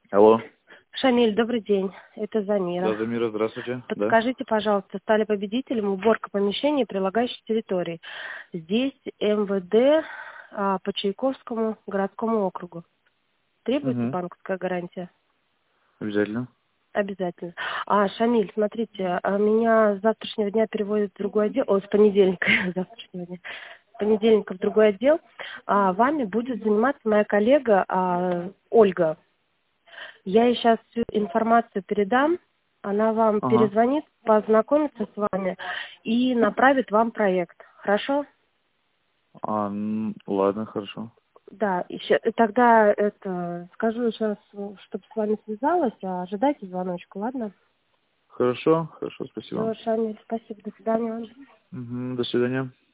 Алло. Шамиль, добрый день. Это Замира. Да, Замира, здравствуйте. Да. Подскажите, пожалуйста, стали победителем уборка помещений и прилагающих территорий. Здесь МВД по Чайковскому городскому округу. Требуется Угу. банковская гарантия? Обязательно. Обязательно. Шамиль, смотрите, меня с завтрашнего дня переводят в другой отдел, с понедельника завтрашнего дня, с понедельника в другой отдел. Вами будет заниматься моя коллега Ольга. Я ей сейчас всю информацию передам, она вам Ага. перезвонит, познакомится с вами и направит вам проект. Хорошо? Ладно, хорошо. Да, тогда скажу сейчас, чтобы с вами связалась, ожидайте звоночку, ладно? Хорошо, хорошо, спасибо. Все, Шамиль, спасибо, до свидания. До свидания.